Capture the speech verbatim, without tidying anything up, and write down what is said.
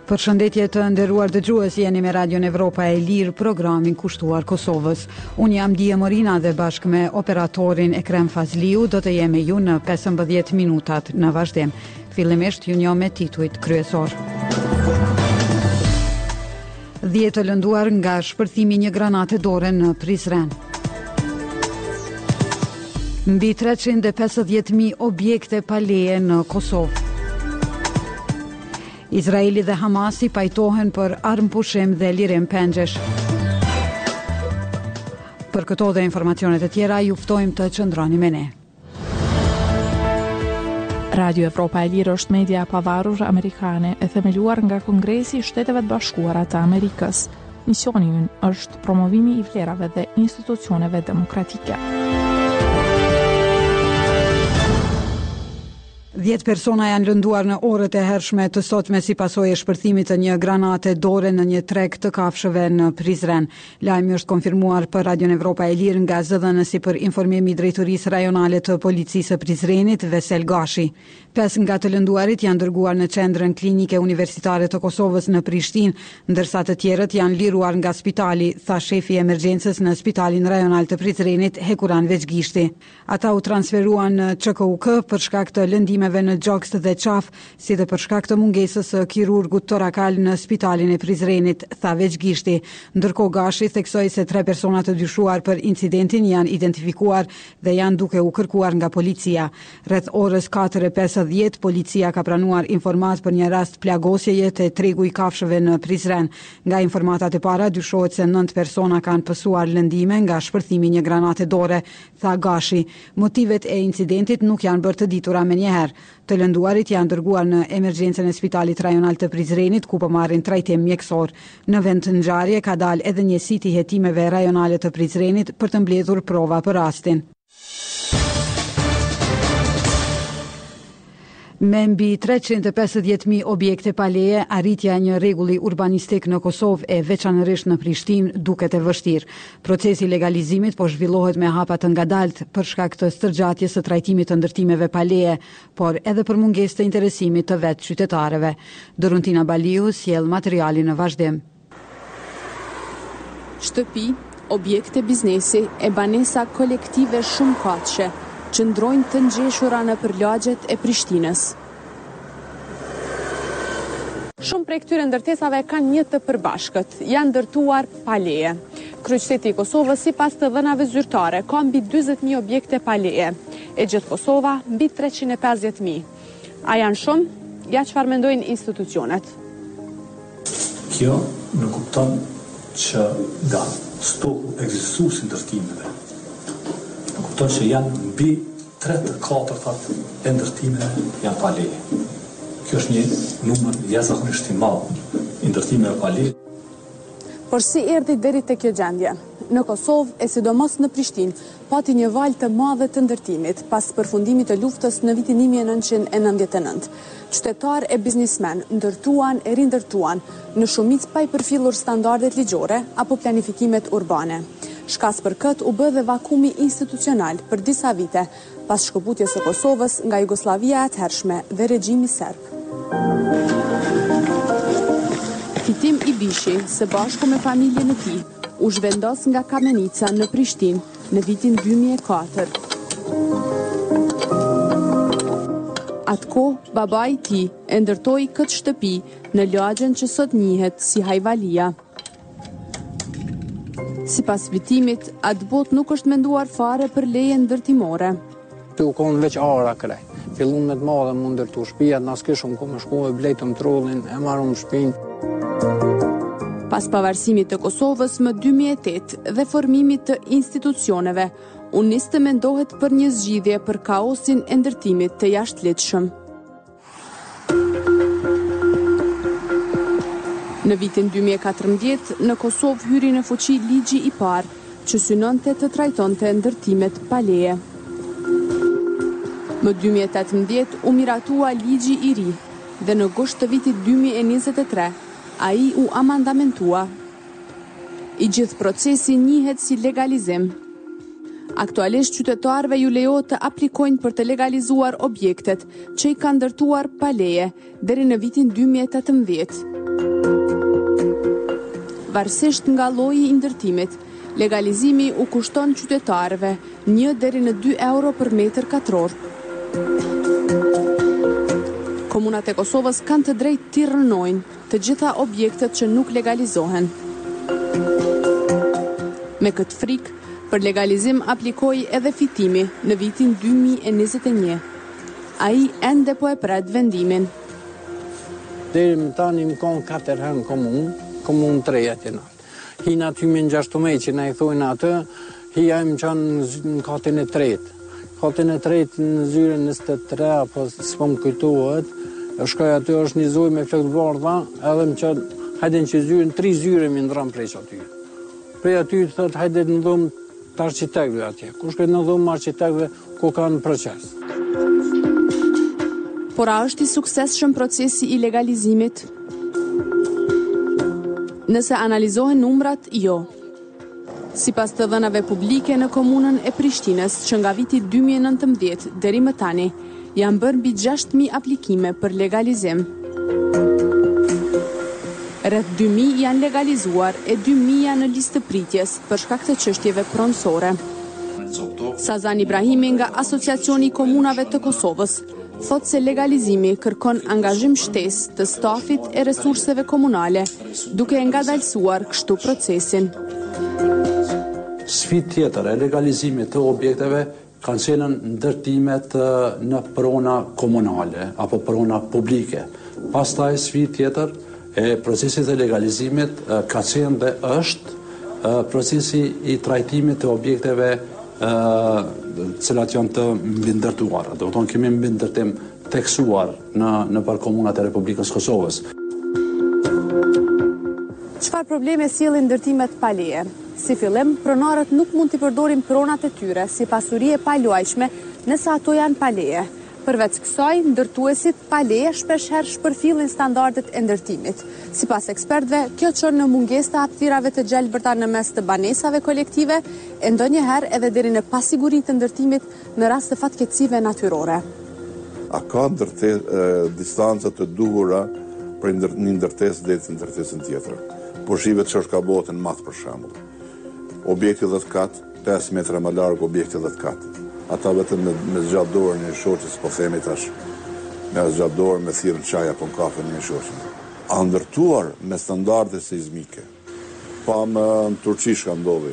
Përshëndetje të nderuar dëgjues, jeni me Radion Evropa e Lirë, programin kushtuar Kosovës. Unë jam Dije Morina dhe bashkë me operatorin Ekrem Fazliu do të jemi ju në pesëmbëdhjetë minutat në vazhdim. Fillimisht ju njoh me titujt kryesor. dhjetë të lënduar nga shpërthimi një granate dore në Prizren. Mbi treqind e pesëdhjetë mijë objekte pa leje në Kosovë. Izraeli dhe Hamasi pajtohen për armpushim dhe lirim pengjesh. Për këto dhe informacionet e tjera, ju ftojmë të qëndroni me ne. Radio Evropa e Lirë është media e pavarur amerikane e themeluar nga Kongresi i Shteteve të Bashkuara të Amerikës. Misioni i ynë është promovimi i vlerave dhe institucioneve demokratike. dhjetë persona janë lënduar në orët e hershme të sotme si pasojë e shpërthimit të një granate dore në një treg të kafshëve në Prizren. Lajmi është konfirmuar për Radion Evropa e Lirë nga zëdhënësi për informim i drejtorisë rajonale të policisë së Prizrenit, Vesel Gashi. Pesë nga të lënduarit janë dërguar në qendrën klinike universitare të Kosovës në Prishtinë, ndërsa të tjerët janë liruar nga spitali, tha shefi i emergjencës në spitalin rajonal të Prizrenit, Hekuran Veçgishti. Ata u transferuan në Ç K U K për shkak të lëndimeve në gjokst dhe qaf, si dhe për shkak të mungesës së kirurgut torakal në spitalin e Prizrenit, tha Veçgishti. Ndërkohë Gashi theksoi se tre persona të dyshuar për incidentin janë identifikuar dhe janë duke u kërkuar nga policia. Rreth orës katër e pesëdhjetë policia ka pranuar informat për një rast plagosjeje te tregu i kafshëve në Prizren. Nga informatat e para dyshohet se nëntë persona kanë pësuar lëndime nga shpërthimi një granate dore, tha Gashi. Motivet e incidentit nuk janë bërë të ditura menjëherë. Të lënduarit janë dërguar në emergjencën e spitalit rajonal të Prizrenit, ku po marrin trajtim mjekësor. Në vend të ngjarje ka dalë edhe një sit i hetimeve rajonale të Prizrenit për të mbledhur prova për rastin. Me mbi treqind e pesëdhjetë mijë objekte pa leje, arritja e një rregulli urbanistik në Kosovë e veçanërisht në Prishtinë duket e vështirë. Procesi i legalizimit po zhvillohet me hapa të ngadaltë për shkak të stërgjatjes së trajtimit të ndërtimeve pa leje, por edhe për mungesë të interesimit të vetë qytetarëve. Doruntina Baliu sjell materialin në vazhdim. Shtëpi, objekte biznesi e banesa kolektive shumë kaqe që ndrojnë të ngjeshura në përlagjet e Prishtinës. Shumë prej këtyre ndërtesave kanë një të përbashkët, janë ndërtuar pa leje. Kryeqyteti i Kosovës sipas të dhënave zyrtare ka mbi dyzet mijë objekte pa leje, e gjithë Kosova mbi treqind e pesëdhjetë mijë. A janë shumë? Ja çfarë mendojnë institucionet. Kjo nuk kupton që nga stoku ekzistues i ndërtimeve, kupton që janë mbi tre të katërtat e ndërtimeve janë pa leje. Kjo është një numër jashtëzakonisht i madh i ndërtimeve pa leje. Por si erdhi deri te kjo gjendje? Në Kosovë e sidomos në Prishtinë pati një valë të madhe të ndërtimit pas përfundimit të luftës në vitin një mijë e nëntëqind e nëntëdhjetë e nëntë. Qytetarë e biznismen ndërtuan e rindërtuan në shumicë pa i përfillur standardet ligjore apo planifikimet urbane. Shkas për këtë u bë dhe vakumi institucional për disa vite pas shkëputjes së Kosovës nga Jugoslavia e atëhershme dhe regjimi serb. Fitim Ibishi, së bashku me familjen e tij, u zhvendos nga Kamenica në Prishtinë në vitin dy mijë e katër. Atko, baba i tij e ndërtoi këtë shtëpi në lagjen që sot njihet si Hajvalia. Si pas vitimit, atë bot nuk është menduar fare për leje ndërtimore. Tu konë veç ara krej. Fillun me të madhe më ndërtu shpijat, nas kishëm ku më shku e blejtëm trollin, e marrëm shpinë. Pas pavarësimit të Kosovës më dy mijë e tetë dhe formimit të institucioneve, u nis të mendohet për një zgjidhje për kaosin e ndërtimit të jashtëligjshëm. Në vitin dy mijë e katërmbëdhjetë, në Kosovë hyri në fuqi ligji i parë, që synonte të trajtonte ndërtimet pa leje. Më dy mijë e tetëmbëdhjetë u miratua ligji i ri, dhe në gusht të vitit dy mijë e njëzet e tre, ai u amandamentua. I gjithë procesi njihet si legalizim. Aktualisht qytetarëve ju lejohet të aplikojnë për të legalizuar objektet që i kanë ndërtuar pa leje deri në vitin dy mijë e tetëmbëdhjetë. Varësisht nga lloji i ndërtimit, legalizimi u kushton qytetarëve një deri në dy euro për metër katror. Komunat e Kosovës kanë të drejtë të rënojnë të gjitha objektet që nuk legalizohen. Me këtë frikë, për legalizim aplikoi edhe Fitimi në vitin dy mijë e njëzet e një. Ai ende po e pret vendimin. Deri më tani më kanë katër herë në komunë, komunë tre aty në. Hina aty me gjashtumet që na i thojnë atë, hija më qanë në katin e tretë. Katin e tretë në zyren njëzet e tre, apo s'po më kujtohet, shkoj aty është një zoj me flokë bardha, edhe më qanë, hajden që zyren, tri zyre mi ndram preq aty. Prej aty të thëtë, hajde në dhomë të arqitekve atje. Ku shkoj në dhomë arqitekve ku kanë proces. Por a është i suksesshëm procesi i legalizimit? Nëse analizohen numrat, jo. Sipas të dhënave publike në komunën e Prishtinës, që nga viti dy mijë e nëntëmbëdhjetë deri më tani, janë bërë mbi gjashtë mijë aplikime për legalizim. Rreth dy mijë janë legalizuar e dy mijë janë në listë pritjes për shkak të çështjeve pronësore. Sazan Ibrahimi nga Asociacioni i Komunave të Kosovës thot se legalizimi kërkon angazhim shtesë të stafit e resurseve komunale, duke ngadalësuar kështu procesin. Sfidë tjetër e legalizimit të objekteve kanë qenë ndërtimet në prona komunale apo prona publike. Pastaj sfidë tjetër e procesit të legalizimit ka qenë dhe është procesi i trajtimit të objekteve cilat janë të mbindërtuara. Do të thonë kemi mbindërtim teksuar në në par komunat e Republikës Kosovës. Çfarë probleme sjellin ndërtimet pa leje? Si fillim, pronarët nuk mund t'i përdorin pronat e tyre si pasuri e paluajshme nëse ato janë pa leje. Përveç kësaj, ndërtuesit pa leje shpeshherë shpërfillin standardet e ndërtimit. Sipas ekspertëve, kjo çon në mungesë të hapësirave të gjelbërta në mes të banesave kolektive, e ndonjëherë edhe deri në pasiguri të ndërtimit në rast të fatkeqësive natyrore. A ka ndërte distanca të duhura për një ndërtesë deri në ndërtesën tjetër? Por shihet që është ka botën math për shembull. Objekti dhjetë kat, pesë metra më larg objekti dhjetë kat. Ata vetëm me, me zgjatë dorën e shoqës, po themi tash, me zgjatë dorën me thirrën çaj apo kafe në shoqën. A ndërtuar me standarde seizmike. Pa më në Turqi shka ndodhi.